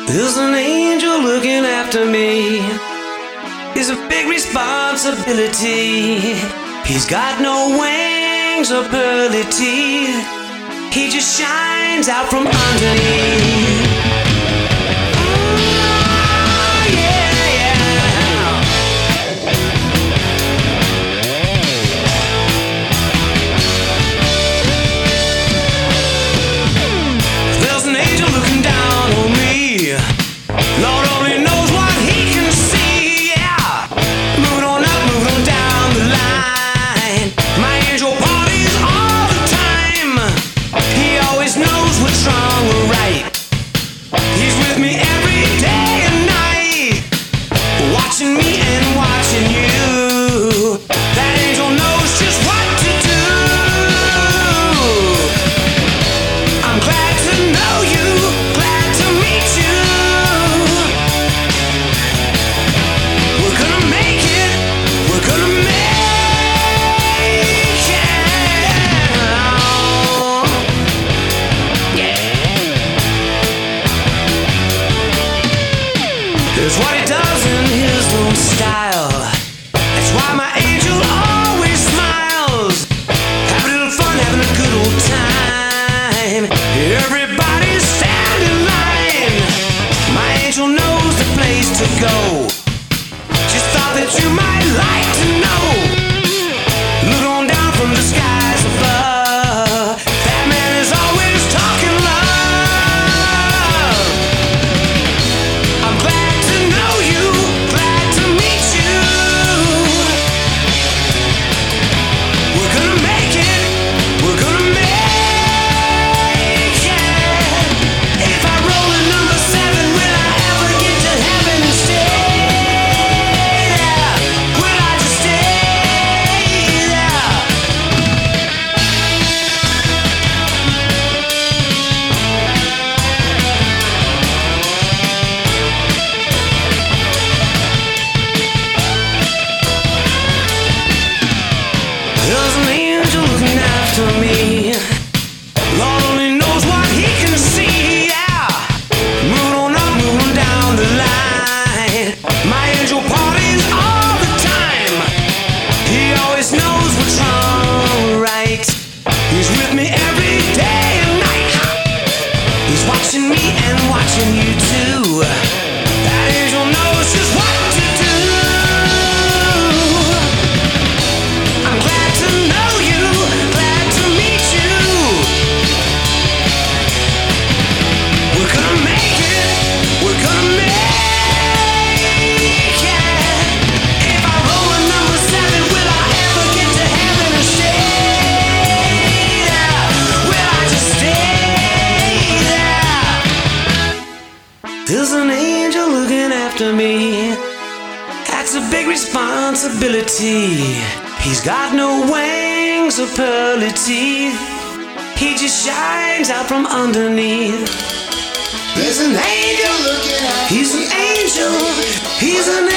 There's an angel looking after me. It's a big responsibility. He's got no wings or pearly teeth. He just shines out from underneath. Lord only knows what he can see, yeah. Moving on up, moving on down the line. My angel parties all the time. He always knows what's wrong or right. He's with me every day and night, watching me and watching you. That angel knows just what to do. I'm glad to know you, glad to meet you. It's what he does in his own style. That's why my angel always smiles. Have a little fun, having a good old time. Everybody's standing in line. My angel knows the place to go. Just thought that you might like to know. Look on down from the skies above. That man is always talking love. I'm glad to know you, glad to meet you. We're gonna make it, we're gonna make it. If I roll a number 7, will I ever get to heaven and stay there? Will I just stay there? There's an angel looking after me. Lord only knows what he can see, yeah. Moving on up, moving on down the line. My angel parties all the time. He always knows what's wrong or right. He's with me every day and night. He's watching me and watching you too. That angel knows just what to do. I'm glad to know you, glad to meet you. We're gonna make it, we're gonna make it. If I roll a number 7, will I ever get to heaven and stay there? Will I just stay there? There's an angel looking after me. That's a big responsibility. He's got no wings or pearly teeth. He just shines out from underneath. There's an angel looking at me. He's an angel. He's an